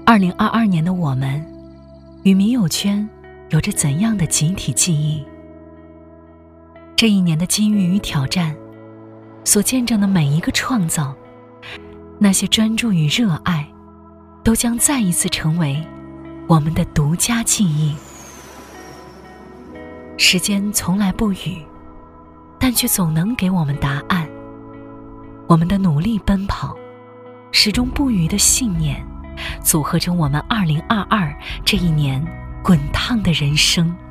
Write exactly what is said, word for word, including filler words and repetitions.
二零二二年的我们与米友圈有着怎样的集体记忆？这一年的机遇与挑战所见证的每一个创造，那些专注与热爱，都将再一次成为我们的独家记忆。时间从来不语，但却总能给我们答案。我们的努力奔跑，始终不渝的信念，组合成我们二零二二这一年滚烫的人生。